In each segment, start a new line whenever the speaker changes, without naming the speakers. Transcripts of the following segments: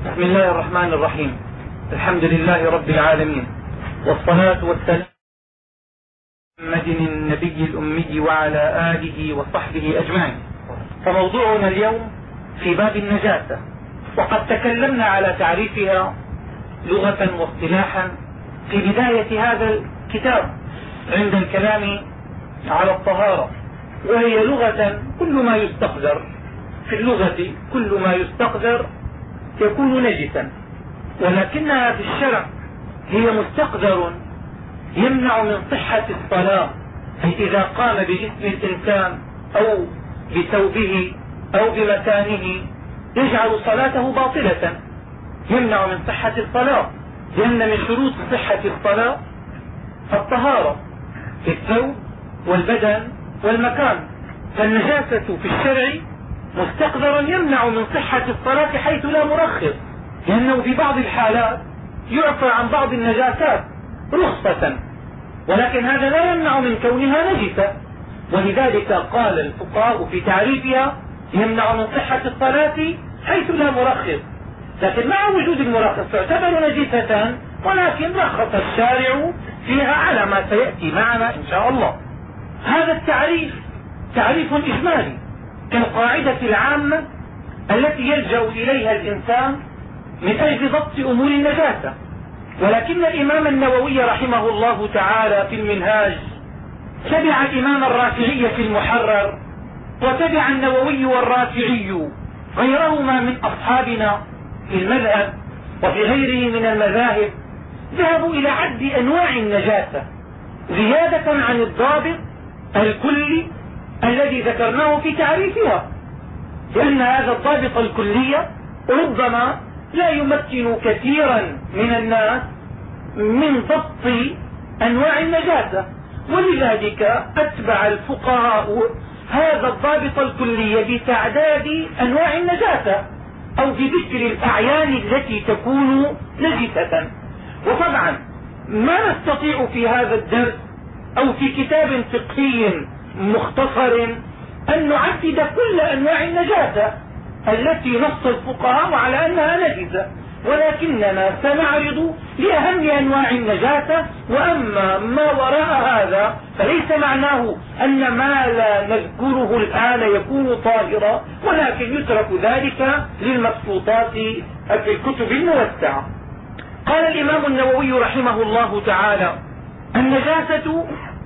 بسم الله الرحمن الرحيم. الحمد لله رب العالمين، والصلاة والسلام على محمد النبي الأمي وعلى آله وصحبه أجمعين. فموضوعنا اليوم في باب النجاسة، وقد تكلمنا على تعريفها لغة واصطلاحا في بداية هذا الكتاب عند الكلام على الطهارة، وهي لغة كل ما يستقذر في اللغة، كل ما يستقذر يكون نجسا، ولكنها في الشرع هي مستقذر يمنع من صحة الصلاة، أي إذا قام بجسم الإنسان أو بثوبه أو بمكانه يجعل صلاته باطلة، يمنع من صحة الصلاة، لأن من شروط صحة الصلاة الطهارة في الثوب والبدن والمكان. فالنجاسة في الشرع مستقذرا يمنع من صحة الصلاة حيث لا مرخص، لأنه في بعض الحالات يعفى عن بعض النجاسات رخصة، ولكن هذا لا يمنع من كونها نجسة. ولذلك قال الفقهاء في تعريفها يمنع من صحة الصلاة حيث لا مرخص، لكن مع وجود المرخص تعتبر نجسة، ولكن رخص الشارع فيها على ما سيأتي معنا إن شاء الله. هذا التعريف تعريف إجمالي كالقاعدة العامة التي يلجأ إليها الإنسان من أجل ضبط أمور النجاسة، ولكن الإمام النووي رحمه الله تعالى في المنهاج تبع الإمام الرافعي في المحرر، وتبع النووي والرافعي غيرهما من أصحابنا في المذهب وفي غيره من المذاهب ذهبوا إلى عد أنواع النجاسة زيادة عن الضابط الكلي الذي ذكرناه في تعريفها، لأن هذا الضابط الكلي ربما لا يمكن كثيرا من الناس من ضبط أنواع النجاسة، ولذلك أتبع الفقهاء هذا الضابط الكلي بتعداد أنواع النجاسة أو بذكر الأعيان التي تكون نجسة. وطبعا ما نستطيع في هذا الدرس أو في كتاب فقهي مختصر أن نعدد كل أنواع النجاسة التي نص الفقهاء على أنها نجسة، ولكننا سنعرض لأهم أنواع النجاسة، وأما ما وراء هذا فليس معناه أن ما لا نذكره الآن يكون طاهرا، ولكن يترك ذلك للمبسوطات في الكتب الموسعة. قال الإمام النووي رحمه الله تعالى: النجاسة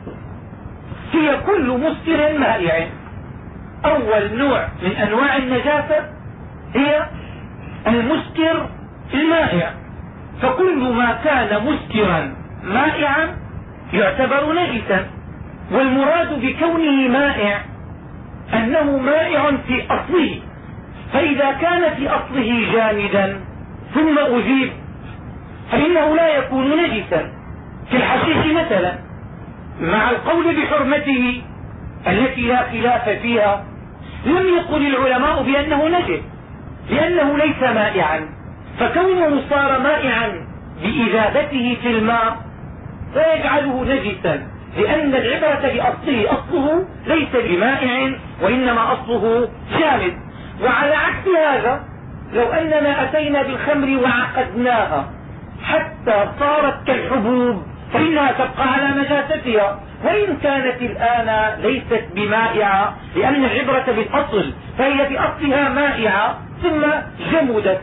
هي كل مسكر مائع. أول نوع من أنواع النجاسة هي المسكر المائع، فكل ما كان مسكرا مائعا يعتبر نجسا، والمراد بكونه مائع أنه مائع في أصله، فإذا كان في أصله جامدا ثم أذيب فإنه لا يكون نجسا، في الحشيش مثلا مع القول بحرمته التي لا خلاف فيها لم يقل العلماء بأنه نجس، لأنه ليس مائعا، فكونه صار مائعا بإذابته في الماء لا يجعله نجسا، لأن العبرة بأصله، أصله ليس بمائع وإنما أصله جامد. وعلى عكس هذا لو أننا أتينا بالخمر وعقدناها حتى صارت كالحبوب فإنها تبقى على نجاستها، وإن كانت الآن ليست بمائعة، لأن العبرة بالأصل، فهي في أصلها مائعة ثم جمدت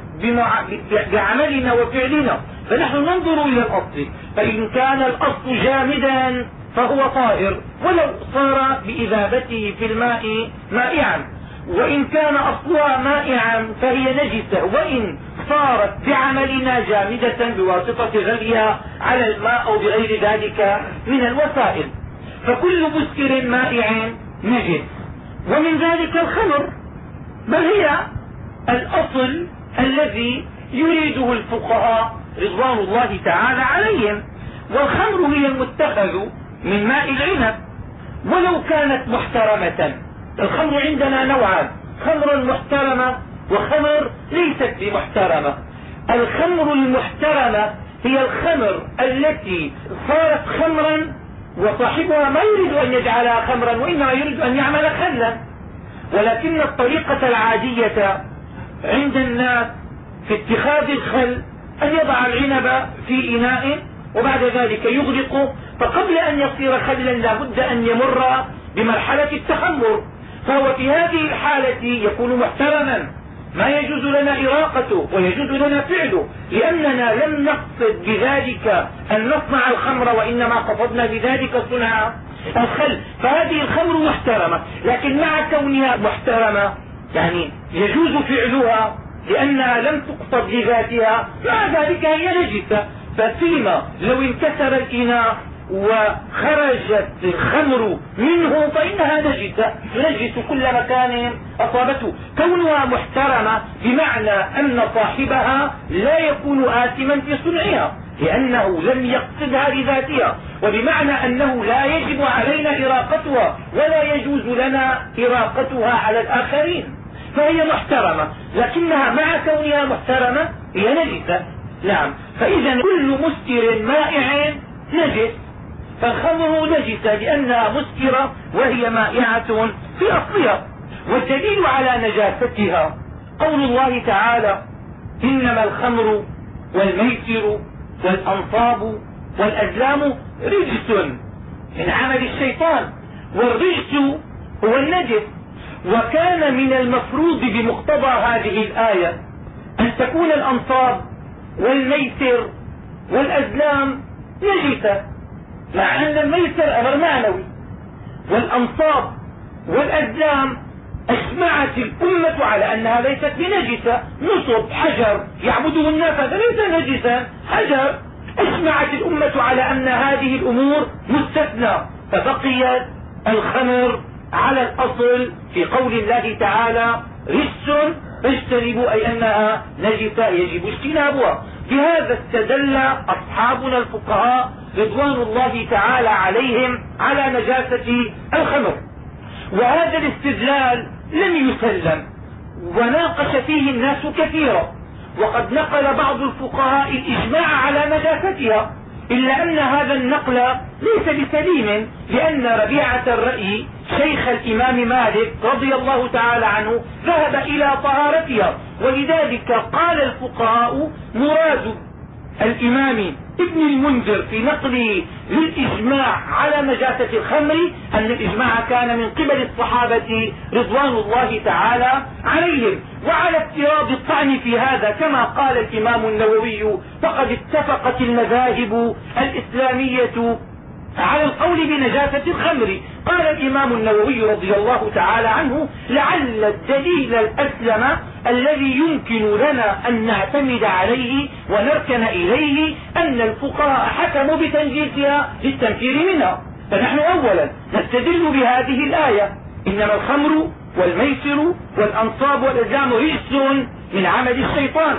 بعملنا وفعلنا، فنحن ننظر إلى الأصل، فإن كان الأصل جامدا فهو طاهر ولو صار بإذابته في الماء مائعا، وإن كان أصلها مائعا فهي نجسة، وإن صارت بعملنا جامدة بواسطة غليها على الماء أو بغير ذلك من الوسائل. فكل مسكر مائع نجس، ومن ذلك الخمر، بل هي الأصل الذي يريده الفقهاء رضوان الله تعالى عليهم. والخمر هي المتخذ من ماء العنب ولو كانت محترمة. الخمر عندنا نوعان: خمر محترمة وخمر ليست بمحترمة. الخمر المحترمة هي الخمر التي صارت خمرا وصاحبها ما يريد أن يجعلها خمرا وإنما يريد أن يعمل خلا، ولكن الطريقة العادية عند الناس في اتخاذ الخل أن يضع العنب في إناء وبعد ذلك يغلقه، فقبل أن يصير خلا لا بد أن يمر بمرحلة التخمر، فهو في هذه الحالة يكون محترما، ما يجوز لنا إراقته ويجوز لنا فعله، لأننا لم نقصد بذلك أن نصنع الخمر، وإنما قصدنا بذلك صنع الخل. فهذه الخمر محترمة، لكن مع كونها محترمة يعني يجوز فعلها لأنها لم تقصد لذاتها، مع ذلك هي نجسة. ففيما لو انكسر الإناء وخرجت الخمر منه فإنها نجسة، تنجس كل مكان أصابته. كونها محترمة بمعنى أن صاحبها لا يكون آثما في صنعها لأنه لم يقصدها لذاتها، وبمعنى أنه لا يجب علينا إراقتها ولا يجوز لنا إراقتها على الآخرين، فهي محترمة، لكنها مع كونها محترمة هي نجسة. نعم، فإذا كل مسكر مائع نجس، فالخمر نجسة لأنها مسكرة وهي مائعة في أصلها. والدليل على نجاستها قول الله تعالى: إنما الخمر والميسر والأنصاب والأزلام رجس من عمل الشيطان، والرجس هو النجس. وكان من المفروض بمقتضى هذه الآية أن تكون الأنصاب والميسر والأزلام نجسة، مع أن الميسر أمر معنوي، والأنصاب والأزلام أجمعت الأمة على أنها ليست بنجسة. نصب حجر يعبده الناس هذا ليس نجسا، حجر. أجمعت الأمة على أن هذه الأمور مستثنى، فبقيت الخمر على الأصل في قول الله تعالى: رجس فاجتنبوا، أي أنها نجسة يجب اجتنابها. بهذا استدل أصحابنا الفقهاء رضوان الله تعالى عليهم على نجاسة الخمر، وهذا الاستدلال لم يسلم وناقش فيه الناس كثيرا، وقد نقل بعض الفقهاء الإجماع على نجاستها، إلا أن هذا النقل ليس بسليم، لأن ربيعة الرأي شيخ الإمام مالك رضي الله تعالى عنه ذهب إلى طهارتها، ولذلك قال الفقهاء مراد الإمام ابن المنذر في نقله للإجماع على نجاسة الخمر أن الإجماع كان من قبل الصحابة رضوان الله تعالى عليهم. وعلى افتراض الطعن في هذا كما قال الإمام النووي: فقد اتفقت المذاهب الإسلامية على القول بنجاسة الخمر. قال الإمام النووي رضي الله تعالى عنه: لعل الدليل الأسلم الذي يمكن لنا أن نعتمد عليه ونركن إليه أن الفقهاء حكموا بتنجيسها للتنفير منها. فنحن أولا نستدل بهذه الآية: إنما الخمر والميسر والأنصاب والأزلام رجس من عمل الشيطان.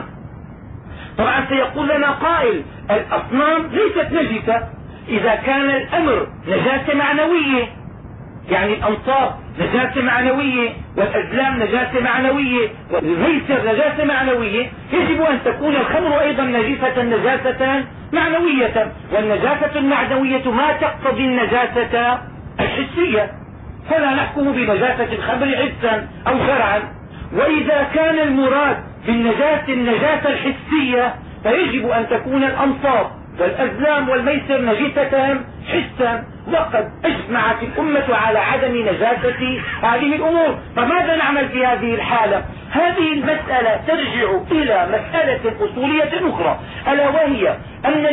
طبعا سيقول لنا قائل: الأصنام ليست نجسة. إذا كان الأمر نجاسة معنوية، يعني الأنصاب نجاسة معنوية والأزلام نجاسة معنوية والميسر نجاسة معنوية، يجب أن تكون الخمر أيضا نجاسة معنوية، والنجاسة المعنوية ما تقتضي النجاسة الحسية، فلا نحكم بنجاسة الخمر حسا أو شرعا. وإذا كان المراد النجاسة الحسية فيجب أن تكون الأنصاب والأزلام والميسر نجسة حسا، وقد أجمعت الأمة على عدم نجاسة هذه الأمور. فماذا نعمل في هذه الحالة؟ هذه المسألة ترجع إلى مسألة أصولية أخرى، ألا وهي أن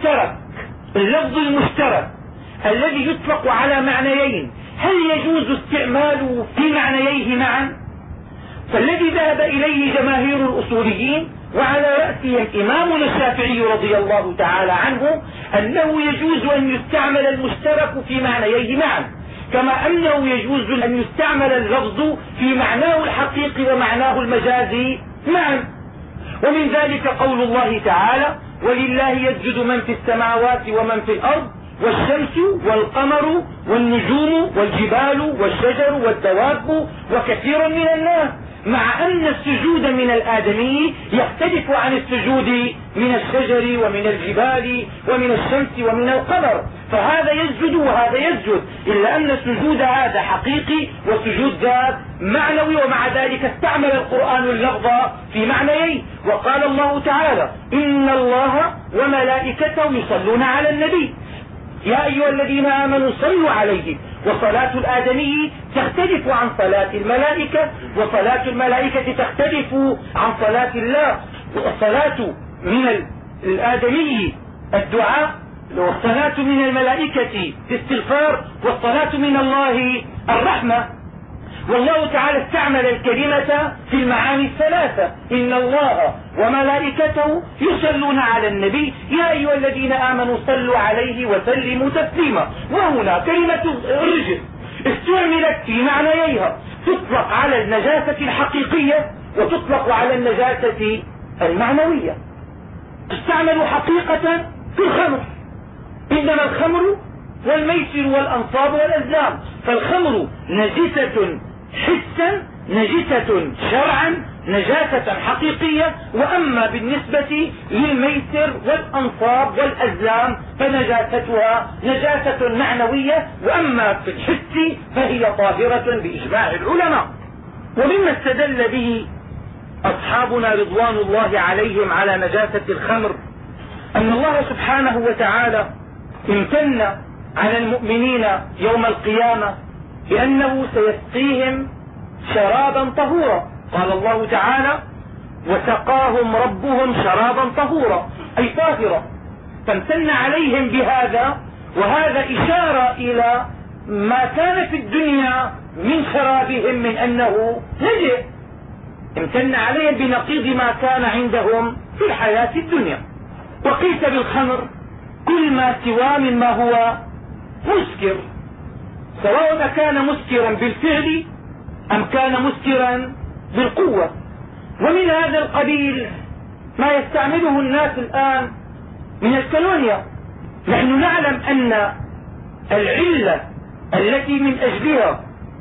اللفظ المشترك الذي يطلق على معنيين هل يجوز استعماله في معنييه معا؟ فالذي ذهب إليه جماهير الأصوليين وعلى رأسهم إمامنا الشافعي رضي الله تعالى عنه أنه يجوز أن يستعمل المشترك في معنييه معا، كما أنه يجوز أن يستعمل اللفظ في معناه الحقيقي ومعناه المجازي معا. ومن ذلك قول الله تعالى: ولله يسجد من في السماوات ومن في الأرض والشمس والقمر والنجوم والجبال والشجر والدواب وكثير من الناس، مع أن السجود من الآدمي يختلف عن السجود من الشجر ومن الجبال ومن الشمس ومن القمر، فهذا يسجد وهذا يسجد، إلا أن السجود هذا حقيقي والسجود ذات معنوي، ومع ذلك استعمل القرآن اللفظ في معنيين. وقال الله تعالى: إن الله وملائكته يصلون على النبي يا أيها الذين آمنوا صلوا عليه. وصلاة الآدمي تختلف عن صلاة الملائكة، وصلاة الملائكة تختلف عن صلاة الله. والصلاة من الآدمي الدعاء، والصلاة من الملائكة الاستغفار، والصلاة من الله الرحمة. والله تعالى استعمل الكلمة في المعاني الثلاثة: إن الله وملائكته يصلون على النبي يا أيها الذين آمنوا صلوا عليه وسلموا تسليما. وهنا كلمة الرجل استعملت في معنييها، تطلق على النجاسة الحقيقية وتطلق على النجاسة المعنوية. تستعمل حقيقة في الخمر، إنما الخمر والميسر والأنصاب والأزلام. فالخمر نجسة حسا، نجسة شرعا، نجاسة حقيقية. وأما بالنسبة للميسر والأنصاب والأزلام فنجاستها نجاسة معنوية، وأما في الحس فهي طاهرة بإجماع العلماء. ومما استدل به أصحابنا رضوان الله عليهم على نجاسة الخمر أن الله سبحانه وتعالى امتن على المؤمنين يوم القيامة بأنه سيسقيهم شرابا طهورا. قال الله تعالى: وسقاهم ربهم شرابا طهورا، أي طاهرا. فامتن عليهم بهذا، وهذا إشارة إلى ما كان في الدنيا من شرابهم من أنه نجس. امتن عليهم بنقيض ما كان عندهم في الحياة الدنيا. وقيس بالخمر كل ما سوى مما هو مسكر، سواء كان مسكرا بالفعل أم كان مسكرا بالقوة. ومن هذا القبيل ما يستعمله الناس الآن من الكولونيا. نحن نعلم أن العلة التي من أجلها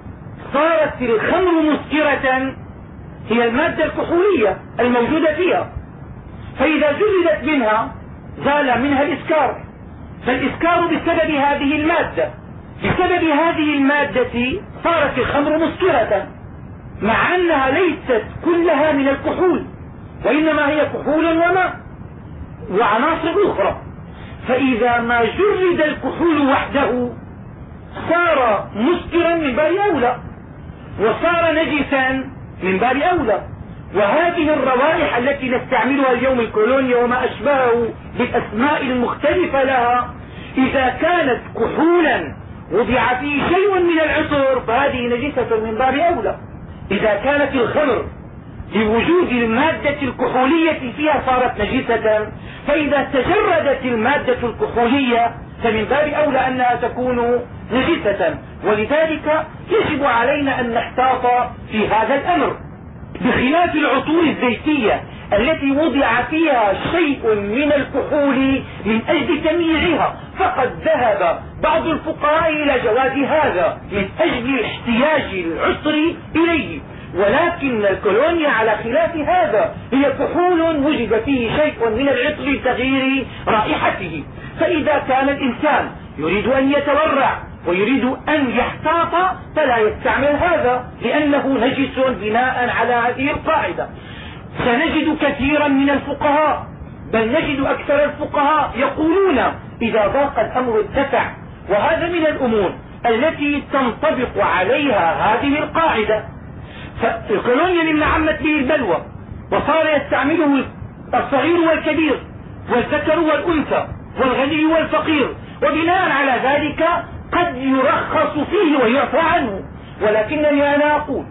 صارت الخمر مسكرة هي المادة الكحولية الموجودة فيها، فإذا جلدت منها زال منها الإسكار. فالإسكار بسبب هذه المادة، بسبب هذه المادة صارت الخمر مسكرة، مع أنها ليست كلها من الكحول، وإنما هي كحول وماء وعناصر أخرى. فإذا ما جرد الكحول وحده صار مسكرا من باب أولى، وصار نجسا من باب أولى. وهذه الروائح التي نستعملها اليوم، الكولونيا وما أشبهه بالأسماء المختلفة لها، إذا كانت كحولا وضع فيه شيء من العطر فهذه نجسة من باب أولى. إذا كانت الخمر لوجود المادة الكحولية فيها صارت نجسة، فإذا تجردت المادة الكحولية فمن باب أولى أنها تكون نجسة. ولذلك يجب علينا أن نحتاط في هذا الأمر، بخلاف العطور الزيتية التي وضع فيها شيء من الكحول من أجل تمييعها. فقد ذهب بعض الفقهاء إلى جواز هذا من أجل احتياج العطر إليه، ولكن الكولونيا على خلاف هذا هي كحول وجد فيه شيء من العطر لتغيير رائحته. فإذا كان الإنسان يريد أن يتورع ويريد أن يحتاط فلا يستعمل هذا، لأنه نجس بناء على هذه القاعدة. سنجد كثيرا من الفقهاء، بل نجد أكثر الفقهاء يقولون إذا ضاق الأمر اتسع. وهذا من الأمور التي تنطبق عليها هذه القاعدة. فالكولونيا مما عمت به البلوى وصار يستعمله الصغير والكبير والذكر والأنثى والغني والفقير، وبناء على ذلك قد يرخص فيه ويعفى عنه. ولكنني أنا أقول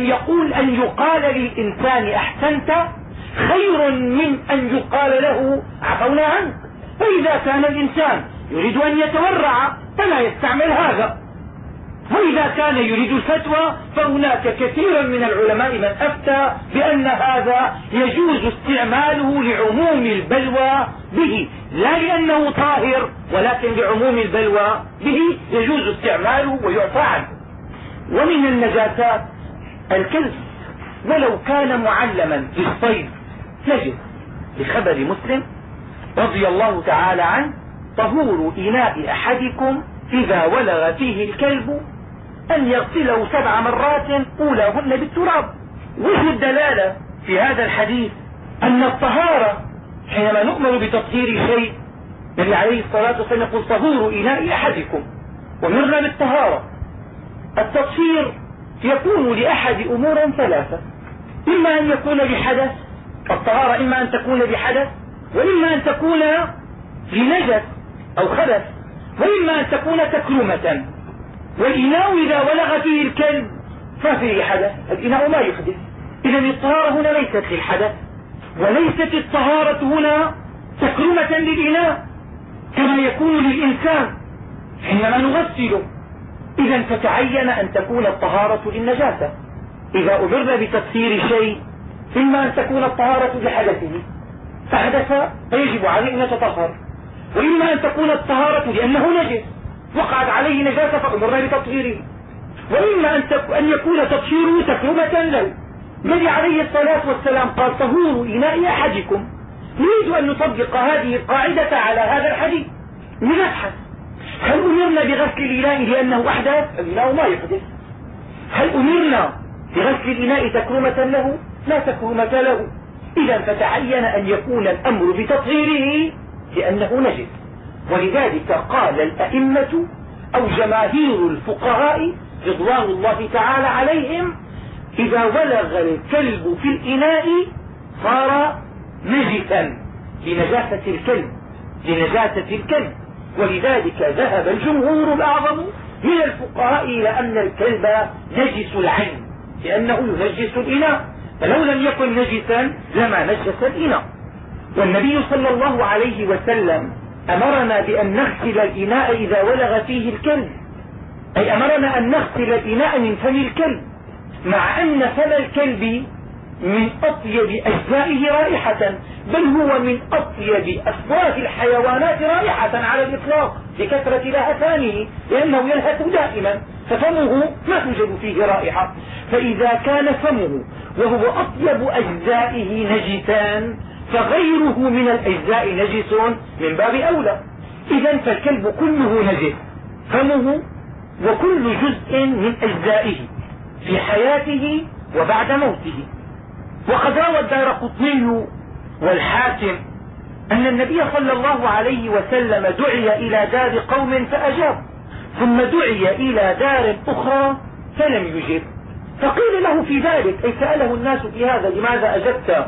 أن يقال للإنسان أحسنت خير من أن يقال له عفونا عنك. فإذا كان الإنسان يريد أن يتورع فلا يستعمل هذا، وإذا كان يريد الفتوى فهناك كثير من العلماء من أفتى بأن هذا يجوز استعماله لعموم البلوى به، لا لأنه طاهر ولكن لعموم البلوى به يجوز استعماله ويعفى عنه. ومن النجاسات الكلب ولو كان معلما بالصيد نجس، بخبر مسلم رضي الله تعالى عنه: طهور إناء أحدكم إذا ولغ فيه الكلب أن يغسله 7 مرات أولاهن بالتراب. وجه الدلالة في هذا الحديث أن الطهارة حينما نؤمر بتطهير شيء، النبي عليه الصلاة والسلام يقول طهور إناء أحدكم، ومرنا بالطهارة. التطهير يكون لأحد أمور 3: إما أن يكون بحدث، الطهارة إما أن تكون بحدث، وإما أن تكون لنجس أو خبث، وإما أن تكون تكرمة. والإناء إذا ولغ فيه الكلب ففيه حدث، الإناء ما يحدث. إذا الطهارة هنا ليست للحدث، وليست الطهارة هنا تكرمة للإناء كما يكون للإنسان حينما نغسله. إذا فتعين أن تكون الطهارة للنجاسة. إذا أمرنا بتطهير شيء إما أن تكون الطهارة لحدثه، فحدث فيجب عليه أن يتطهر، وإما أن تكون الطهارة لأنه نجس وقعت عليه نجاسة فأمرنا بتطهيره، وإما أن يكون تطهيره تكرمة له. النبي عليه الصلاة والسلام قال طهور إناء أحدكم. نريد أن نطبق هذه القاعدة على هذا الحديث. لنبحث: هل أمرنا بغسل الإناء لأنه أحدث؟ الإناء ما يحدث. هل أمرنا بغسل الإناء تكرمة له؟ لا تكرمة له. إذا فتعين أن يكون الأمر بتطهيره لأنه نجس. ولذلك قال الأئمة أو جماهير الفقهاء رضوان الله تعالى عليهم: إذا ولغ الكلب في الإناء صار نجسا لنجاسة الكلب. ولذلك ذهب الجمهور الأعظم من الفقهاء إلى أن الكلب نجس العين لأنه ينجس الإناء، فلو لم يكن نجسا لما نجس الإناء. والنبي صلى الله عليه وسلم أمرنا بأن نغسل الإناء إذا ولغ فيه الكلب، أي أمرنا أن نغسل الإناء من فم الكلب، مع أن فم الكلب من أطيب أجزائه رائحة، بل هو من أطيب أفواه الحيوانات رائحة على الإطلاق لكثرة لهثانه، لأنه يلهث دائما ففمه ما توجد فيه رائحة. فإذا كان فمه وهو أطيب أجزائه نجسان فغيره من الأجزاء نجس من باب أولى. إذا فالكلب كله نجس، فمه وكل جزء من أجزائه في حياته وبعد موته. وقد روى الدارقطني والحاكم أن النبي صلى الله عليه وسلم دعي إلى دار قوم فأجاب، ثم دعي إلى دار أخرى فلم يجب، فقيل له في ذلك، أي سأله الناس في هذا: لماذا أجبت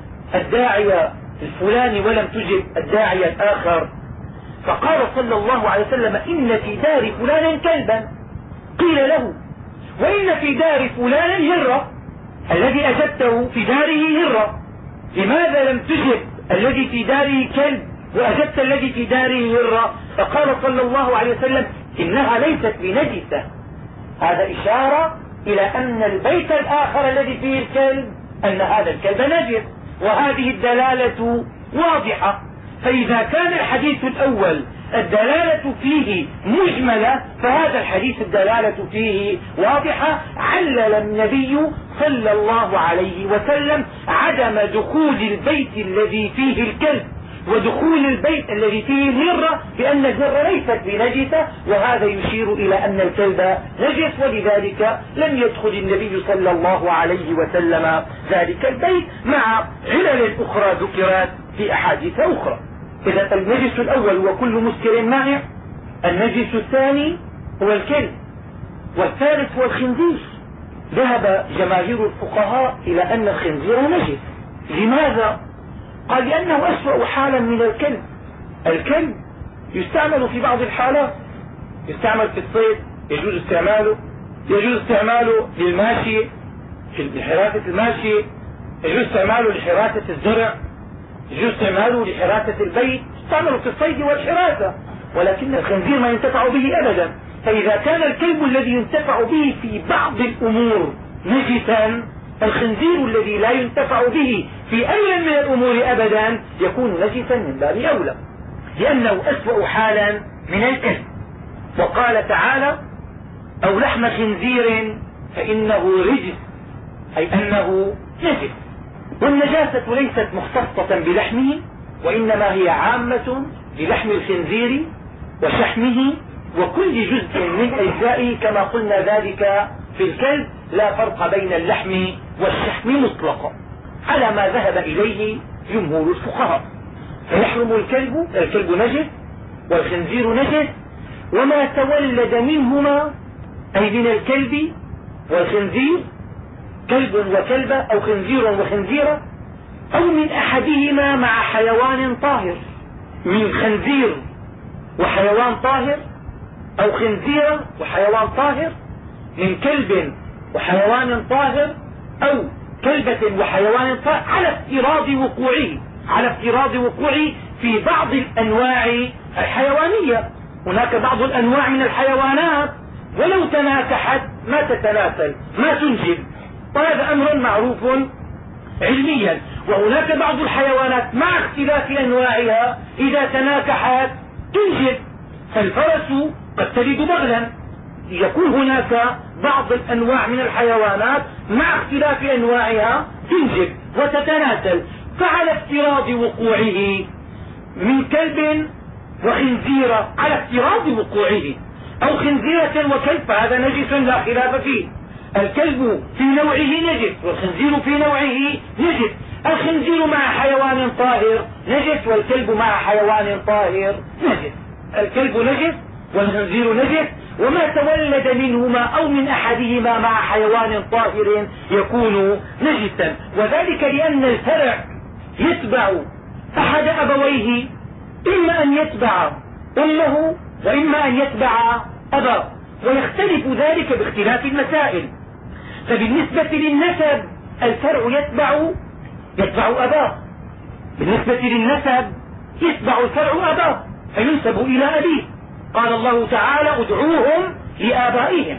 الداعي الفلاني ولم تجب الداعي الآخر؟ فقال صلى الله عليه وسلم: إن في دار فلان كلبا. قيل له: وإن في دار فلان هرة، الذي أجبته في داره هرة، لماذا لم تجب الذي في داره كلب وأجبت الذي في داره هرة؟ فقال صلى الله عليه وسلم: إنها ليست بنجسة. هذا إشارة إلى أن البيت الآخر الذي فيه الكلب أن هذا الكلب نجس، وهذه الدلالة واضحة. فإذا كان الحديث الأول الدلالة فيه مجملة، فهذا الحديث الدلالة فيه واضحة. علل النبي صلى الله عليه وسلم عدم دخول البيت الذي فيه الكلب ودخول البيت الذي فيه الهرة بأن الهرة ليست بنجسة، وهذا يشير إلى أن الكلب نجس، ولذلك لم يدخل النبي صلى الله عليه وسلم ذلك البيت، مع علل أخرى ذكرت في أحاديث أخرى. إذا النجس الأول هو كل مسكر مائع، النجس الثاني هو الكلب، والثالث هو الخنزير. ذهب جماهير الفقهاء إلى أن الخنزير نجس. لماذا؟ قال: لأنه أسوأ حالا من الكلب. الكلب يستعمل في بعض الحالات، يستعمل في الصيد، يجوز استعماله للماشي، في حراسة الماشي، يجوز استعماله لحراسة الزرع، يجوز استعماله لحراسة البيت، يستعمله في الصيد والحراسة. ولكن الخنزير ما ينتفع به أبدا. فإذا كان الكلب الذي ينتفع به في بعض الأمور نجسا، الخنزير الذي لا ينتفع به في أي من الأمور أبدا يكون نجسا من باب أولى، لأنه أسوأ حالا من الكلب. وقال تعالى: أو لحم خنزير فإنه رجس، أي أنه نجس. والنجاسة ليست مختصة بلحمه، وإنما هي عامة للحم الخنزير وشحمه
وكل جزء من أجزائه كما قلنا ذلك في الكلب، لا فرق بين اللحم والشحم مطلقا على ما ذهب إليه جمهور الفقهاء. فيحرم الكلب نجس والخنزير نجس، وما تولد منهما أي من الكلب والخنزير، كلب وكلبة أو خنزير وخنزيرة، أو من أحدهما مع حيوان طاهر، من خنزير وحيوان طاهر، أو خنزيرة وحيوان طاهر، من كلب وحيوان طاهر، أو كلبة وحيوان طاهر، على افتراض وقوعه في بعض الأنواع الحيوانية. هناك بعض الأنواع من الحيوانات ولو تناكحت ما تتناسل، ما تنجب، وهذا أمر معروف علميا. وهناك بعض الحيوانات مع اختلاف أنواعها إذا تناكحت تنجب، فالفرس قد تلد بغلا. يكون هناك بعض الأنواع من الحيوانات مع اختلاف أنواعها تنجب وتتناسل، فعلى افتراض وقوعه من كلب وخنزيرة، على افتراض وقوعه، أو خنزيرة وكلب، فهذا نجس لا خلاف فيه. الكلب في نوعه نجس والخنزير في نوعه نجس، الخنزير مع حيوان طاهر نجس والكلب مع حيوان طاهر نجس. الكلب نجس والخنزير نجس، وما تولد منهما أو من أحدهما مع حيوان طاهر يكون نجسا، وذلك لأن الفرع يتبع أحد أبويه، إما أن يتبع أمه وإما أن يتبع أباه، ويختلف ذلك باختلاف المسائل. فبالنسبة للنسب الفرع يتبع أباه، بالنسبة للنسب يتبع الفرع أباه فينسب إلى أبيه، قال الله تعالى ادعوهم لآبائهم.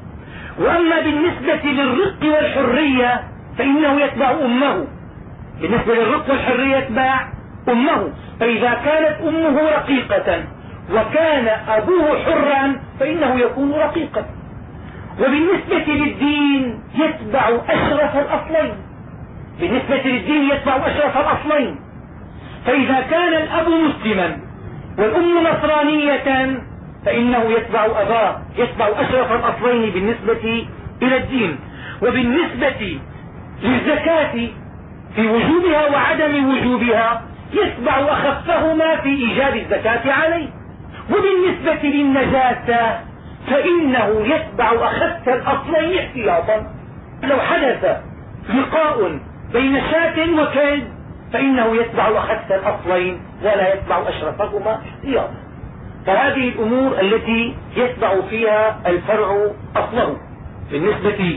وأما بالنسبة للرق والحرية فإنه يتبع أمه، بالنسبة للرق والحرية يتبع أمه، فإذا كانت أمه رقيقة وكان أبوه حرا فإنه يكون رقيقا. وبالنسبة للدين يتبع أشرف الأصلين، بالنسبة للدين يتبع أشرف الأصلين، فإذا كان الأب مسلما والأم نصرانية فإنه يتبع أباه، يتبع أشرف الأصلين بالنسبة إلى الدين. وبالنسبة للزكاة في وجوبها وعدم وجوبها يتبع أخفهما في إيجاب الزكاة عليه. وبالنسبة للنجاسة فإنه يتبع أخف الأصلين احتياطا، لو حدث لقاء بين شاة وكلب فإنه يتبع أخف الأصلين ولا يتبع أشرفهما احتياطا. فهذه الأمور التي يتبع فيها الفرع أصله. بالنسبة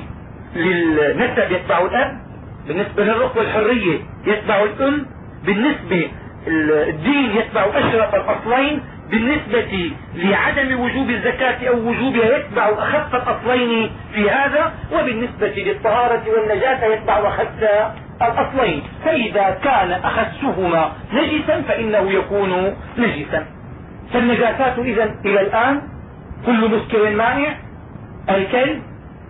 للنسب يتبع الأب، بالنسبة للرق والحرية يتبع الأم، بالنسبة للدين يتبع أشرف الأصلين، بالنسبة لعدم وجوب الزكاة أو وجوبها يتبع أخف الأصلين في هذا، وبالنسبة للطهارة والنجاسة يتبع أخف الأصلين. فإذا كان أخسهما نجسا فإنه يكون نجسا. فالنجاسات إذن إلى الآن كل مسكر مائع، الكلب،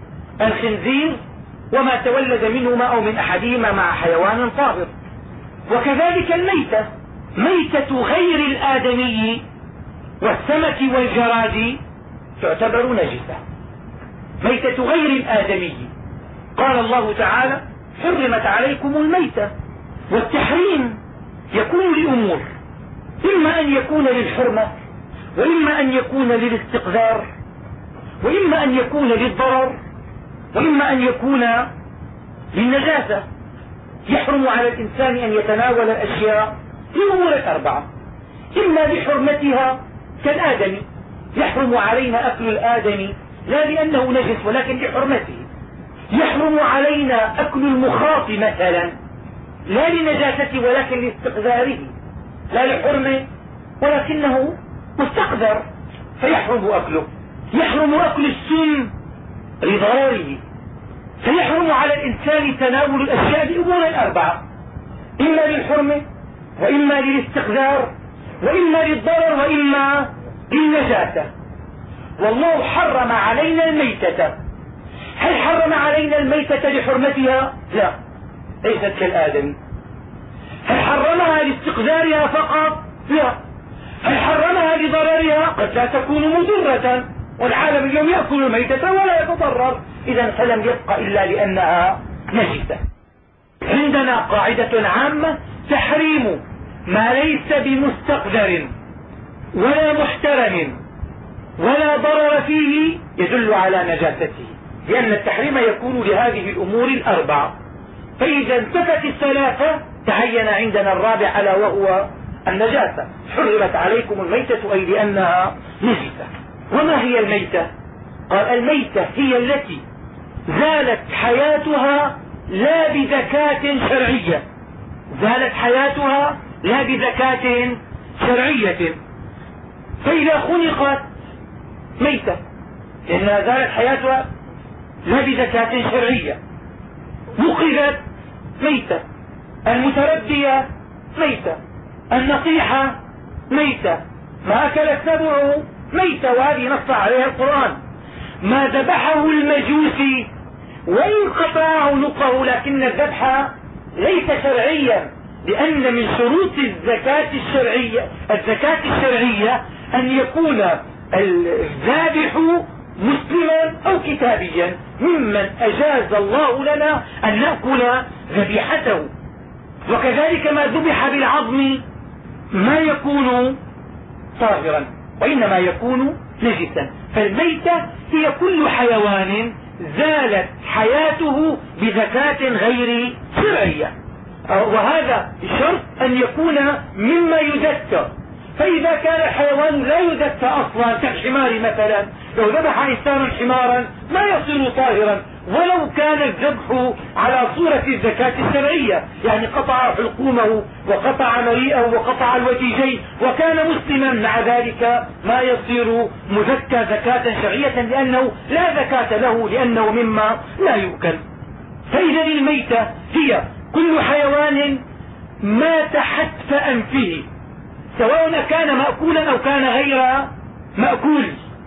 الخنزير، وما تولد منهما أو من أحدهما مع حيوان طاهر. وكذلك الميتة، ميتة غير الآدمي والسمك والجراد تعتبر نجسة. ميتة غير الآدمي قال الله تعالى حرمت عليكم الميتة، والتحريم يكون لأمور، إما أن يكون للحرمة، وإما أن يكون للاستقذار، وإما أن يكون للضرر، وإما أن يكون للنجاسة. يحرم على الإنسان أن يتناول الأشياء لأمور أربعة: إما لحرمتها كالآدم، يحرم علينا أكل الآدم لا لأنه نجس ولكن لحرمته. يحرم علينا أكل المخاط مثلا لا لنجاسته ولكن لاستقذاره، لا لحرمه ولكنه مستقذر فيحرم أكله. يحرم أكل السم لضرره، فيحرم على الإنسان تناول الأشياء لأمور أربعة: إما للحرمة، وإما للاستقذار، وإما للضرر، وإما للنجاسة. والله حرم علينا الميتة. هل حرم علينا الميتة لحرمتها؟ لا، ليست كالآدم. هل حرمها لاستقذارها فقط؟ لا. هل حرمها لضررها قد لا تكون مضرة، والعالم اليوم يأكل الميتة ولا يتضرر، إذا فلم يبق إلا لأنها نجسة. عندنا قاعدة عامة: تحريم ما ليس بمستقدر ولا محترم ولا ضرر فيه يدل على نجاسته، لأن التحريم يكون لهذه الأمور الأربعة، فإذا انتفت الثلاثة تعين عندنا الرابع ألا وهو النجاسة. حرمت عليكم الميتة أي لأنها نجسة. وما هي الميتة؟ قال: الميتة هي التي زالت حياتها لا بزكاة شرعية، زالت حياتها لا بزكاة شرعية. فإذا خلقت ميتة لأنها زالت حياتها لا بزكاة شرعية، وقذت ميتة، المتردية ميتة، النصيحة ميتة، ما أكل السبع ميتة، وهذه نص عليها القرآن. ما ذبحه المجوسي وإن قطع عنقه لكن الذبح ليس شرعيا، لأن من شروط الزكاة الشرعية أن يكون الذابح مسلما أو كتابيا ممن أجاز الله لنا أن نأكل ذبيحته. وكذلك ما ذبح بالعظم ما يكون طاهرا وإنما يكون نجسا. فالميتة هي كل حيوان زالت حياته بزكاة غير شرعية، وهذا شرط أن يكون مما يزكى. فإذا كان الحيوان لا يزكى أصلا كالحمار مثلا، لو ذبح إنسان حمارا ما يصير طاهرا ولو كان الذبح على صورة الزكاة الشرعية، يعني قطع حلقومه وقطع مريئه وقطع الوجيجين وكان مسلما، مع ذلك ما يصير مزكى زكاة شرعية لأنه لا زكاة له، لأنه مما لا يؤكل. فإذا الميتة هي كل حيوان مات حتف أنفه، سواء كان مأكولا أو كان غير مأكول.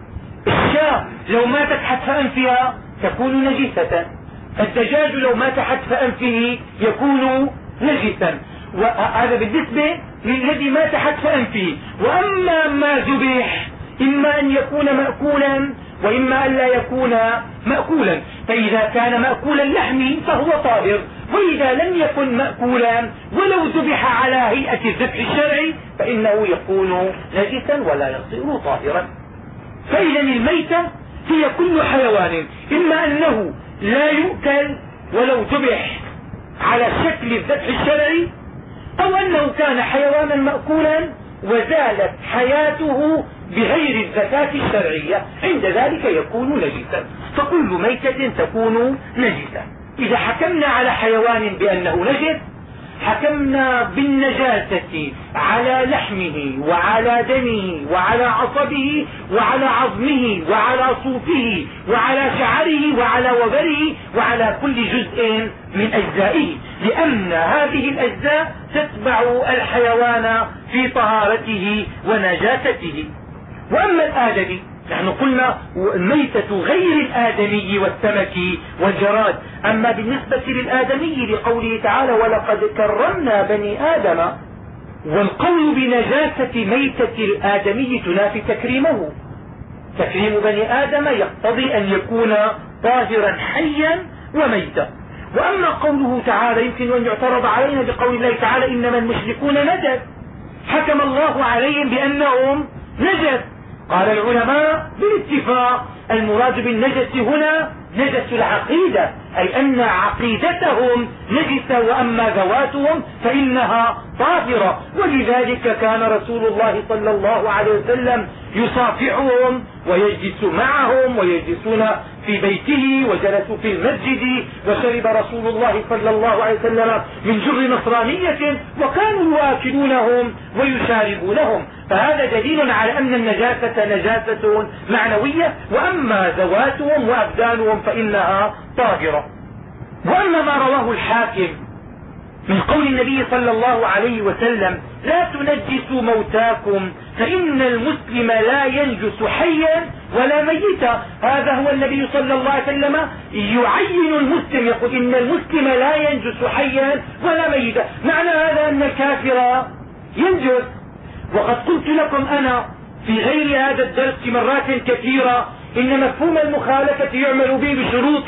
الشاة لو ماتت حتف أنفها تكون نجسة، الدجاج لو مات حتف أنفه يكون نجسا، وهذا بالنسبة للذي مات حتف أنفه. وأما ما ذبح إما أن يكون مأكولا وإما أن لا يكون مأكولا، فإذا كان مأكولا اللحم فهو طاهر، وإذا لم يكن مأكولا ولو ذبح على هيئة الذبح الشرعي فإنه يكون نجسا ولا يصير طاهرا. فإذا الميتة هي كل حيوان إما أنه لا يؤكل ولو ذبح على شكل الذبح الشرعي، أو أنه كان حيوانا مأكولا وزالت حياته بغير الزكاة الشرعية، عند ذلك يكون نجسا. فكل ميتة تكون نجسة. إذا حكمنا على حيوان بأنه نجس حكمنا بالنجاسة على لحمه وعلى دمه وعلى عصبه وعلى عظمه وعلى صوفه وعلى شعره وعلى وبره وعلى كل جزء من أجزائه، لأن هذه الأجزاء تتبع الحيوان في طهارته ونجاسته. وأما الآدمي، نحن قلنا الميتة غير الآدمي والسمك والجراد. أما بالنسبة للآدمي لقوله تعالى: ولقد كرمنا بني آدم، والقول بنجاسة ميتة الآدمي تنافي تكريمه. تكريم بني آدم يقتضي أن يكون طاهرا حيا وميتا. وأما قوله تعالى يمكن أن يعترض علينا بقول الله تعالى: إنما المشركون نجس، حكم الله عليهم بأنهم نجس. قال العلماء بالاتفاق المراد بالنجس هنا نجس العقيدة، أي أن عقيدتهم نجسة، وأما ذواتهم فإنها طاهرة. ولذلك كان رسول الله صلى الله عليه وسلم يصافحهم ويجلس معهم ويجلسون في بيته، وجلسوا في المسجد، وشرب رسول الله صلى الله عليه وسلم من جر نصرانية وكانوا يؤكلونهم ويشاربونهم. فهذا دليل على أن النجاسة نجاسة معنوية، وأما ذواتهم وأبدانهم فإنها طاهرة. وأما ما رواه الحاكم من قول النبي صلى الله عليه وسلم: لا تنجسوا موتاكم فإن المسلم لا ينجس حيا ولا ميتا، هذا هو النبي صلى الله عليه وسلم يعين المسلم، يقول إن المسلم لا ينجس حيا ولا ميتا. معنى هذا أن الكافر ينجس. وقد قلت لكم أنا في غير هذا الدرس مرات كثيرة إن مفهوم المخالفة يعمل به بشروط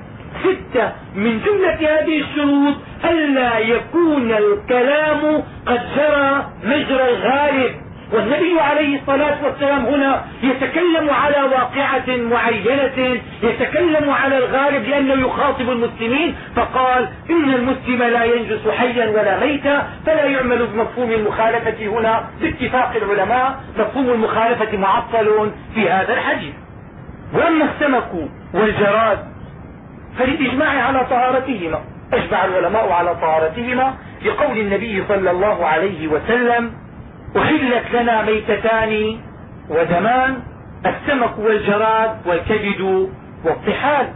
6. من جملة هذه الشروط ألا يكون الكلام قد جرى مجرى الغالب، والنبي عليه الصلاة والسلام هنا يتكلم على واقعة معينة، يتكلم على الغالب لأنه يخاطب المسلمين، فقال إن المسلم لا ينجس حيا ولا ميتا، فلا يعمل بمفهوم المخالفة هنا باتفاق العلماء. مفهوم المخالفة معطل في هذا الحديث. وأما السمك والجراد فللإجماع على طهارتهما، أجمع العلماء على طهارتهما لقول النبي صلى الله عليه وسلم أحلت لنا ميتتان ودمان، السمك والجراد والكبد والطحال.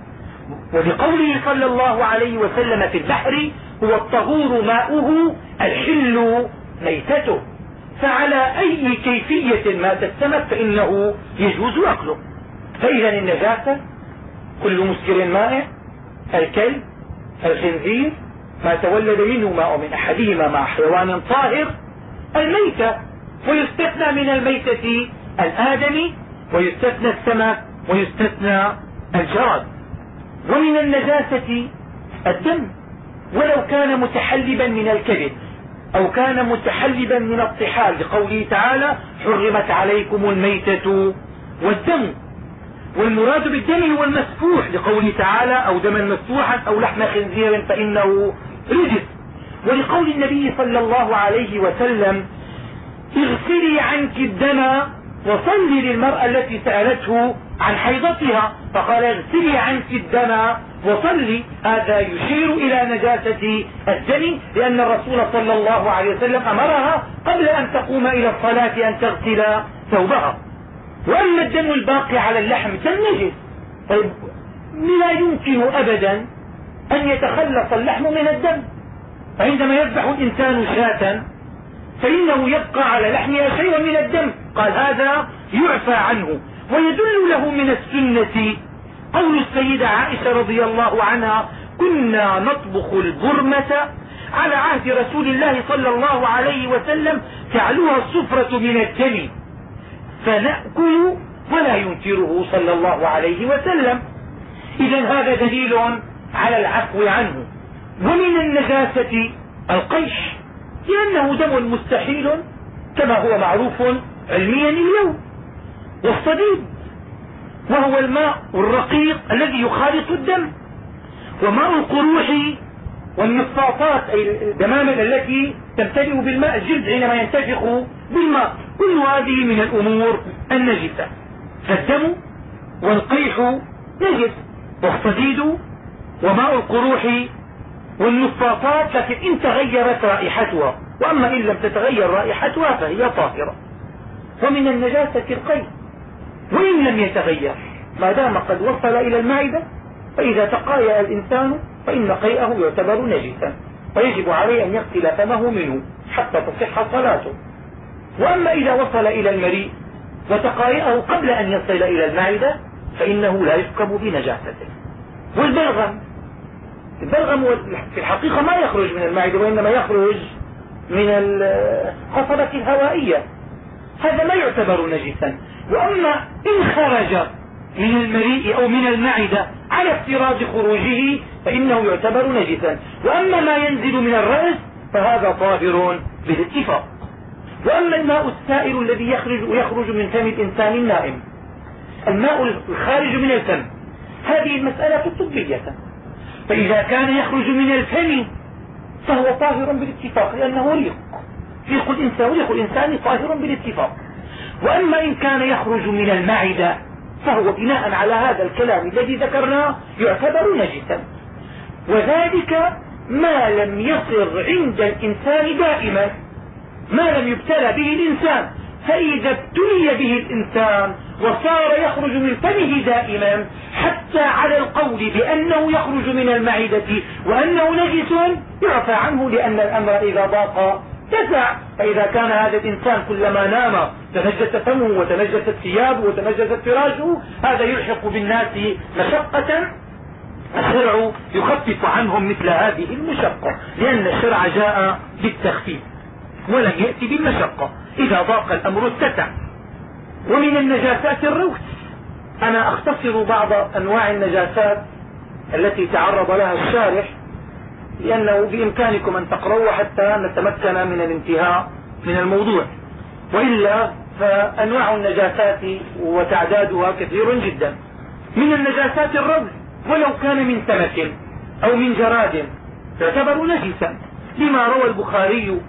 ولقوله صلى الله عليه وسلم في البحر هو الطهور ماؤه الحل ميتته، فعلى أي كيفية مات السمك فإنه يجوز أكله. فإذا النجاسة كل مسكر مائع، الكلب، الخنزير، ما تولد منه ماء من أحدهما مع حيوان طاهر، الميتة، ويستثنى من الميتة الآدمي، ويستثنى السمك، ويستثنى الجراد. ومن النجاسة الدم ولو كان متحلبا من الكبد أو كان متحلبا من الطحال، لقوله تعالى حرمت عليكم الميتة والدم. والمراد بالدم هو المسفوح، لقوله تعالى أو دما مسفوحا أو لحم خنزير فإنه رجس. ولقول النبي صلى الله عليه وسلم اغسلي عنك الدم وصلي للمرأة التي سألته عن حيضتها، فقال اغسلي عنك الدم وصلي. هذا يشير إلى نجاسة الدم، لأن الرسول صلى الله عليه وسلم أمرها قبل أن تقوم إلى الصلاة أن تغسل ثوبها. وأما الدم الباقي على اللحم دم نجس، طيب لا يمكن أبدا أن يتخلص اللحم من الدم، فعندما يذبح الإنسان شاة فإنه يبقى على لحمها شيء من الدم، قال هذا يعفى عنه. ويدل له من السنة قول السيدة عائشة رضي الله عنها كنا نطبخ البرمة على عهد رسول الله صلى الله عليه وسلم تعلوها الصفرة من الدم فنأكل ولا ينكره صلى الله عليه وسلم. إذا هذا دليل على العفو عنه. ومن النجاسة القيش، لأنه دم مستحيل كما هو معروف علميا اليوم. والصديد وهو الماء الرقيق الذي يخالط الدم. وماء القروح والنفاطات أي الدمامل التي تمتلئ بالماء، الجلد حينما ينتفخ بالماء، كل هذه من الأمور النجسة. فالدم والقيح نجس، والصديد وماء القروح والنفاطات، لكن إن تغيرت رائحتها، وأما إن لم تتغير رائحتها فهي طاهرة. ومن النجاسة القيء وإن لم يتغير ما دام قد وصل إلى المعدة، فإذا تقايا الإنسان فإن قيئه يعتبر نجسا، ويجب عليه أن يغسل فمه منه حتى تصح صلاته. وأما إذا وصل إلى المريء وتقايأه قبل أن يصل إلى المعدة فإنه لا يحكم بنجاسته. والبلغم، البلغم في الحقيقة ما يخرج من المعدة وإنما يخرج من القصبة الهوائية، هذا لا يعتبر نجسا. وأما إن خرج من المريء أو من المعدة على افتراض خروجه فإنه يعتبر نجسا. وأما ما ينزل من الرأس فهذا طاهر بالاتفاق. وأما الماء السائل الذي يخرج من فم الإنسان النائم، الماء الخارج من الفم، هذه المسألة طبية، فإذا كان يخرج من الفم فهو طاهر بالاتفاق لأنه ريق الإنسان طاهر بالاتفاق. وأما إن كان يخرج من المعدة فهو بناء على هذا الكلام الذي ذكرناه يعتبر نجسا، وذلك ما لم يصر عند الإنسان دائما، ما لم يبتلى به الإنسان. فإذا ابتلي به الإنسان وصار يخرج من فمه دائما حتى على القول بأنه يخرج من المعدة وأنه نجس يعفى عنه، لأن الأمر إذا ضاق تسع. فإذا كان هذا الإنسان كلما نام تنجس فمه وتنجست ثيابه وتنجست فراشه، هذا يلحق بالناس مشقة، الشرع يخفف عنهم مثل هذه المشقة، لأن الشرع جاء بالتخفيف ولم يأتي بالمشقة. إذا ضاق الأمر اتسع. ومن النجاسات الروث. أنا أختصر بعض أنواع النجاسات التي تعرض لها الشارح، لأنه بإمكانكم أن تقرأوا حتى نتمكن من الانتهاء من الموضوع، وإلا فأنواع النجاسات وتعدادها كثير جدا. من النجاسات الرمز، ولو كان من سمك أو من جراد تعتبر نجسا، لما روى البخاري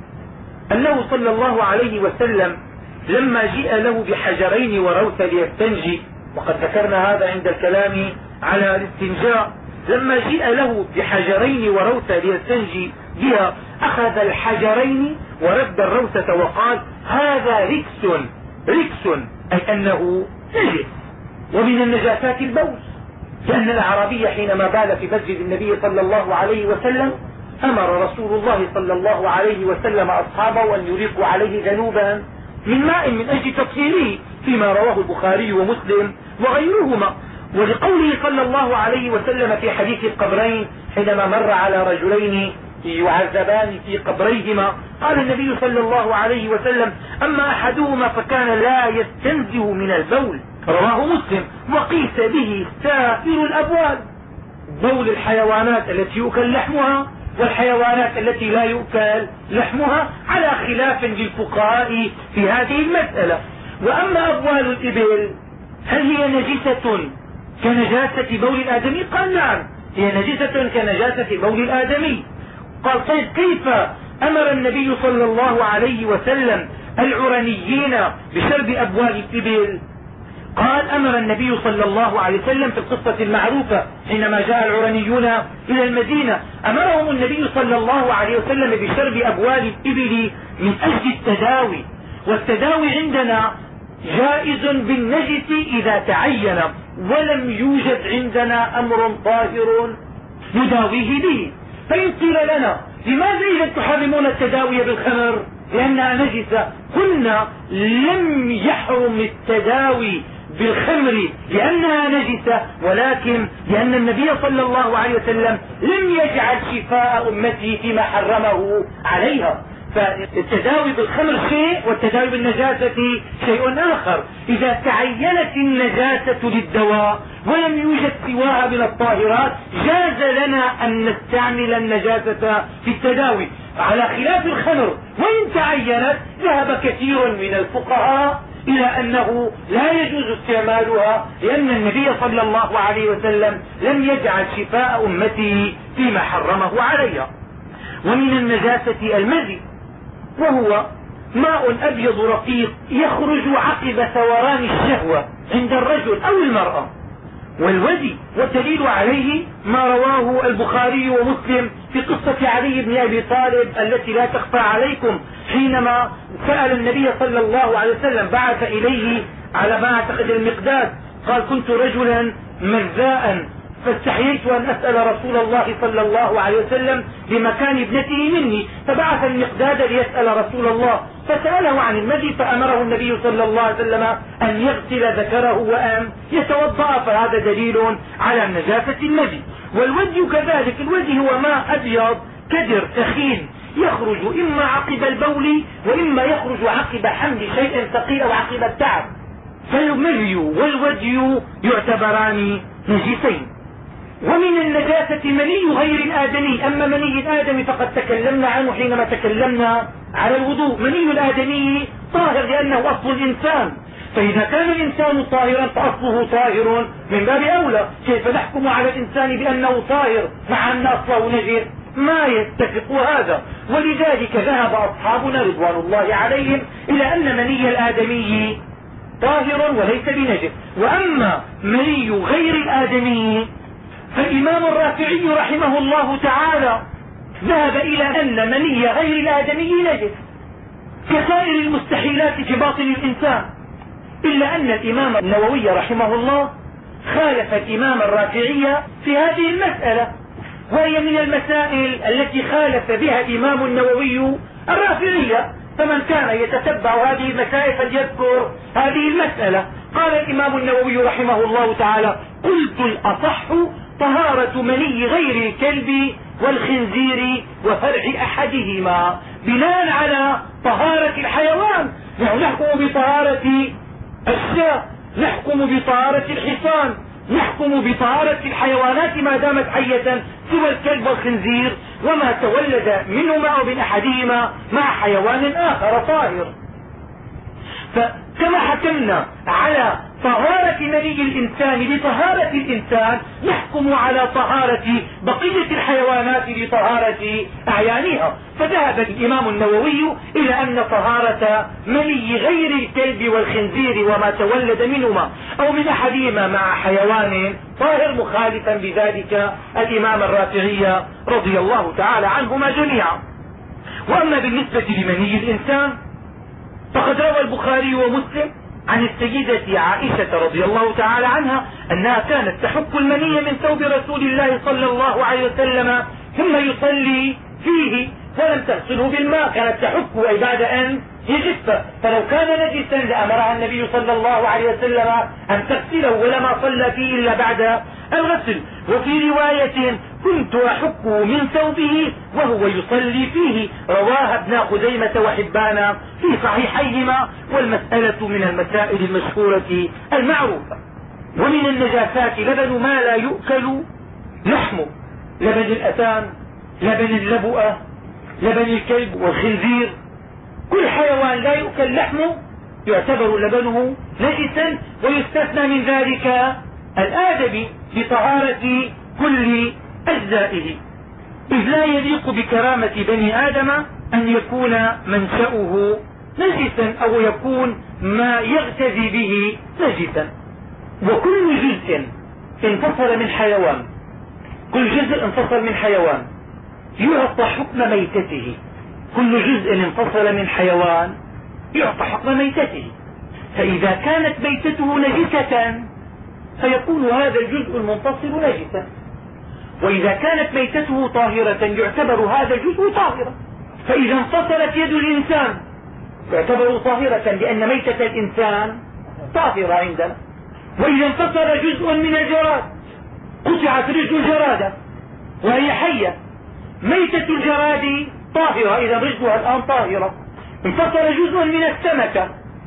أنه صلى الله عليه وسلم لما جيء له بحجرين وروث ليستنجي، وقد ذكرنا هذا عند الكلام على الاستنجاء، لما جيء له بحجرين وروث ليستنجي بها أخذ الحجرين ورد الروثة وقال هذا ركس، ركس أي أنه نجس. ومن النجاسات البول، لأن الأعرابي حينما بال في مسجد النبي صلى الله عليه وسلم أمر رسول الله صلى الله عليه وسلم أصحابه أن يريقوا عليه ذنوبا من ماء من أجل تطهيره، فيما رواه البخاري ومسلم وغيرهما. ولقوله صلى الله عليه وسلم في حديث القبرين حينما مر على رجلين يعذبان في قبريهما قال النبي صلى الله عليه وسلم أما أحدهما فكان لا يستنزه من البول، رواه مسلم. وقيس به سائر الأبوال، بول الحيوانات التي يؤكل لحمها والحيوانات التي لا يؤكل لحمها، على خلاف للفقهاء في هذه المسألة. وأما أبوال الإبل هل هي نجسة كنجاسة بول الآدمي؟ قال نعم، هي نجسة كنجاسة بول الآدمي. قال طيب كيف أمر النبي صلى الله عليه وسلم العرنيين بشرب أبوال الإبل؟ قال أمر النبي صلى الله عليه وسلم في القصة المعروفة حينما جاء العرنيون إلى المدينة، أمرهم النبي صلى الله عليه وسلم بشرب أبوال الإبل من أجل التداوي، والتداوي عندنا جائز بالنجس إذا تعين، ولم يوجد عندنا أمر طاهر نداويه به. فإن قيل لنا لماذا إذا تحرمون التداوي بالخمر لأنها نجسة؟ قلنا لم يحرم التداوي بالخمر لأنها نجسة، ولكن لأن النبي صلى الله عليه وسلم لم يجعل شفاء أمته فيما حرمه عليها. فالتداوي بالخمر شيء والتداوي بالنجاسة شيء آخر. إذا تعينت النجاسة للدواء ولم يوجد سواها من الطاهرات جاز لنا أن نستعمل النجاسة في التداوي، على خلاف الخمر وإن تعينت ذهب كثير من الفقهاء إلى أنه لا يجوز استعمالها، لأن النبي صلى الله عليه وسلم لم يجعل شفاء أمته فيما حرمه عليها. ومن النجاسة المذي، وهو ماء أبيض رقيق يخرج عقب ثوران الشهوة عند الرجل أو المرأة. والودي والدليل عليه ما رواه البخاري ومسلم في قصة علي بن أبي طالب التي لا تخفى عليكم، حينما سأل النبي صلى الله عليه وسلم بعث إليه على ما اعتقد المقداد، قال كنت رجلا مذاء فاستحييت أن أسأل رسول الله صلى الله عليه وسلم بمكان ابنته مني، فبعث المقداد ليسأل رسول الله فسأله عن المذي، فأمره النبي صلى الله عليه وسلم أن يغسل ذكره وأن يتوضأ، فهذا دليل على نجاسة المذي. والودي كذلك، الودي هو ماء أبيض كدر ثخين يخرج إما عقب البول وإما يخرج عقب حمل شيء ثقيل أو عقب التعب، فالمذي والودي يعتبران نجسين. ومن النجاسة مني غير الآدمي، أما مني الآدمي فقد تكلمنا عنه حينما تكلمنا على الوضوء. مني الآدمي طاهر لأنه أصل الإنسان، فإذا كان الإنسان طاهرا فأصله طاهر من باب أولى. كيف نحكم على الإنسان بأنه طاهر مع أن أصله نجس؟ ما يتفق هذا. ولذلك ذهب أصحابنا رضوان الله عليهم إلى أن مني الآدمي طاهر وليس بنجس. وأما مني غير الآدمي فالإمام الرافعي رحمه الله تعالى ذهب إلى أن مني غير الآدمي نجس كسائر المستحيلات في باطن الإنسان، إلا أن الإمام النووي رحمه الله خالف الإمام الرافعي في هذه المسألة، وهي من المسائل التي خالف بها الإمام النووي الرافعية. فمن كان يتتبع هذه المسائل فليذكر هذه المسألة. قال الإمام النووي رحمه الله تعالى قلت الأصح طهارة مني غير الكلب والخنزير وفرع أحدهما، بناء على طهارة الحيوان نحكم بطهارة الشاة، نحكم بطهارة الحصان، نحكم بطهارة الحيوانات ما دامت حية سوى الكلب والخنزير وما تولد منهما أو من أحدهما مع حيوان آخر طاهر. فكما حكمنا على طهارة مني الإنسان بطهارة الإنسان، نحكم على طهارة بقية الحيوانات بطهارة أعيانها. فذهب الإمام النووي إلى أن طهارة مني غير الكلب والخنزير وما تولد منهما أو من أحدهما مع حيوان طاهر، مخالفا بذلك الإمام الرافعي رضي الله تعالى عنهما جميعا. وأما بالنسبة لمني الإنسان فقد روى البخاري ومسلم عن السيدة عائشة رضي الله تعالى عنها أنها كانت تحك المني من ثوب رسول الله صلى الله عليه وسلم ثم يصلي فيه ولم تغسله بالماء، كانت تحك أي بعد أن يجف، فلو كان نجسا لأمرها النبي صلى الله عليه وسلم أن تغسله ولما صلى فيه إلا بعد الغسل. وفي رواية كنت أحكه من ثوبه وهو يصلي فيه، رواها ابن خزيمة وحبان في صحيحيهما، والمسألة من المسائل المشهورة المعروفة. ومن النجاسات لبن ما لا يؤكل لحمه، لبن الأتان، لبن اللبؤة، لبن الكلب والخنزير، كل حيوان لا يؤكل لحمه يعتبر لبنه نجسا، ويستثنى من ذلك الآدمي بطهارة كل أجزائه، إذ لا يليق بكرامة بني آدم أن يكون منشأه نجسا أو يكون ما يغتذي به نجسا. وكل جزء انفصل من حيوان، كل جزء انفصل من حيوان يعطى حكم ميتته، كل جزء انفصل من حيوان يعطى حكم ميتته. فإذا كانت ميتته نجسة فيكون هذا الجزء المنفصل نجسا، وإذا كانت ميتته طاهرة يعتبر هذا الجزء طاهرا. فإذا انفصلت يد الإنسان يعتبر طاهرة لأن ميتة الإنسان طاهرة عندنا. وإذا انفصل جزء من الجراد، قطعت رجل الجرادة وهي حية، ميتة الجراد طاهرة، إذا رجلها الآن طاهرة. انفصل جزء من السمكة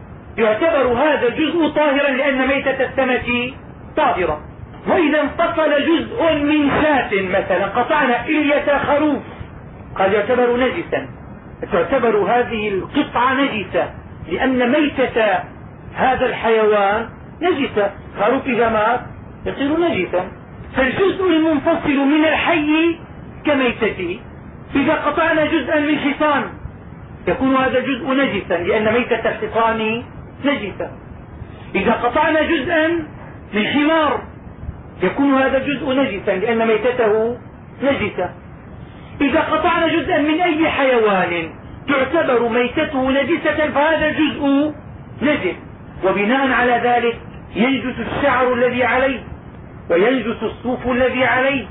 يعتبر هذا الجزء طاهرا لأن ميتة السمك طاهرة. وإذا انفصل جزء من شاة مثلا، قطعنا إلية خروف، قد يعتبر نجسا، تعتبر هذه القطعة نجسة لأن ميتة هذا الحيوان نجسة، خروف إذا مات يصير نجسا. فالجزء المنفصل من الحي كميتته. إذا قطعنا جزءا من حصان يكون هذا الجزء نجسا لأن ميتة الحصان نجسة. إذا قطعنا جزءا من حمار يكون هذا الجزء نجسا لأن ميتته نجسة. إذا قطعنا جزءا من أي حيوان تعتبر ميتته نجسة فهذا الجزء نجس. وبناء على ذلك ينجس الشعر الذي عليه، وينجس الصوف الذي عليه،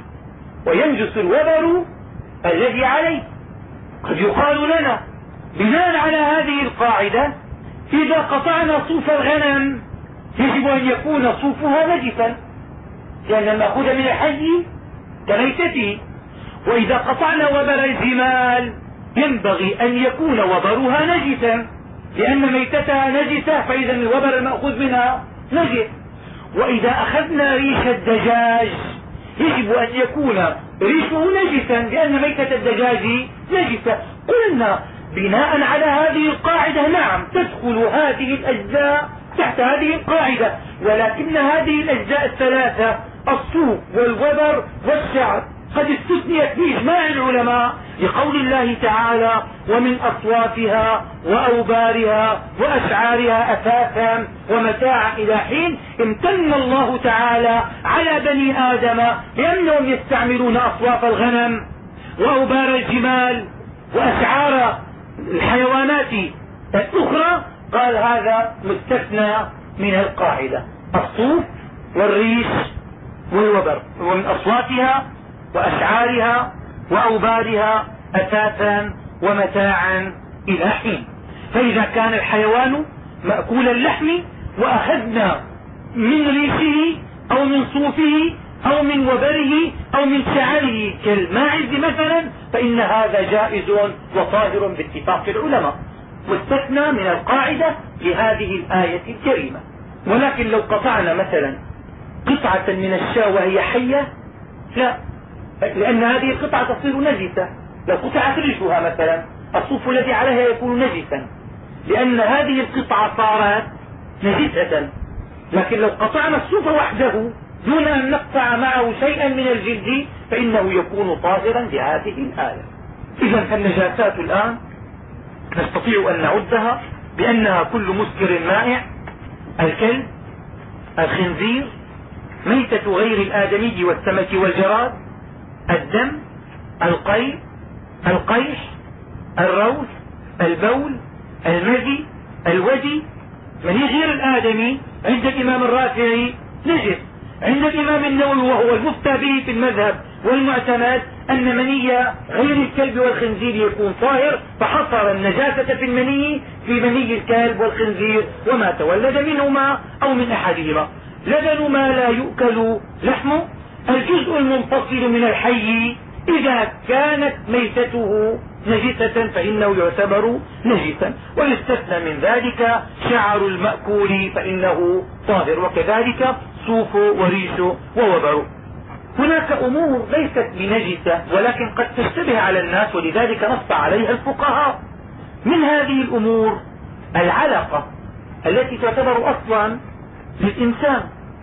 وينجس الوبر الذي عليه. قد يقال لنا بناء على هذه القاعدة إذا قطعنا صوف الغنم يجب أن يكون صوفها نجسا لأن المأخوذ من الحي كميتته. وإذا قطعنا وبر الجمال ينبغي أن يكون وبرها نجسا لأن ميتتها نجسة، فإذا الوبر المأخوذ منها نجس. وإذا أخذنا ريش الدجاج يجب أن يكون ريشه نجسا لأن ميتة الدجاج نجسة. قلنا بناء على هذه القاعدة نعم تدخل هذه الأجزاء تحت هذه القاعدة، ولكن هذه الأجزاء الثلاثة الصوف والوبر والشعر قد استثنيت بإجماع العلماء لقول الله تعالى ومن أصوافها وأوبارها وأشعارها أثاثا ومتاعا إلى حين. امتن الله تعالى على بني آدم لأنهم يستعملون أصواف الغنم وأوبار الجمال وأشعار الحيوانات الأخرى، قال هذا مستثنى من القاعدة، الصوف والريش والوبر ومن أصواتها وأشعارها وأوبارها أثاثا ومتاعا إلى حين. فإذا كان الحيوان مأكول اللحم وأخذنا من ريشه أو من صوفه أو من وبره أو من شعره كالماعز مثلا فإن هذا جائز وطاهر باتفاق العلماء، واستثنى من القاعدة لهذه الآية الكريمة. ولكن لو قطعنا مثلا قطعة من الشاة وهي حية لا، لأن هذه القطعة تصير نجسة. لو قطعت ريشها مثلا الصوف الذي عليها يكون نجسا، لأن هذه القطعة صارت نجسة. لكن لو قطعنا الصوف وحده دون أن نقطع معه شيئا من الجلد فإنه يكون طاهرا بهذه الآية. إذا فالنجاسات الآن نستطيع أن نعدها بأنها كل مسكر مائع، الكلب، الخنزير، ميتة غير الآدمي والسمك والجراد، الدم، القيء، القيح، الروث، البول، المزي، الودي. مني غير الآدمي عند الإمام الرافعي نجس، عند الإمام النووي وهو المفتى به في المذهب والمعتمد أن مني غير الكلب والخنزير يكون طاهر، فحصر النجاسة في المني في مني الكلب والخنزير وما تولد منهما أو من أحدهما. لبن ما لا يؤكل لحمه، الجزء المنفصل من الحي إذا كانت ميتته نجسة فإنه يعتبر نجسا، ويستثنى من ذلك شعر المأكول فإنه طاهر، وكذلك صوف وريش ووبر. هناك أمور ليست بنجسة ولكن قد تشتبه على الناس ولذلك نص عليها الفقهاء. من هذه الأمور العلقة التي تعتبر أصلا للإنسان،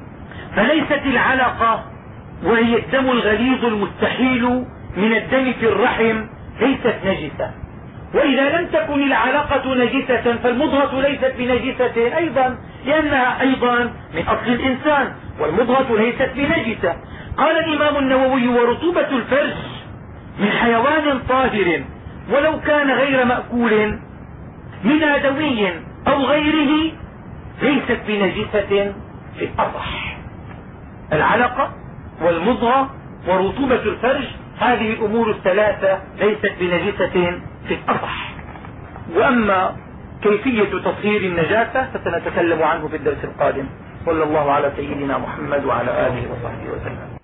فليست العلقة وهي الدم الغليظ المستحيل من الدم في الرحم ليست نجسة. وإذا لم تكن العلقة نجسة فالمضغة ليست بنجسة أيضا، لأنها أيضا من أصل الإنسان، والمضغة ليست بنجسة. قال الإمام النووي: ورطوبة الفرج من حيوان طاهر ولو كان غير مأكول من آدمي أو غيره ليست بنجسة في الأصح. العلقة والمضغة ورطوبة الفرج هذه الأمور الثلاثة ليست بنجسة في الأصح. وأما كيفية تطهير النجاسة فسنتكلم عنه في الدرس القادم. صلى الله على سيدنا محمد وعلى آله وصحبه وسلم.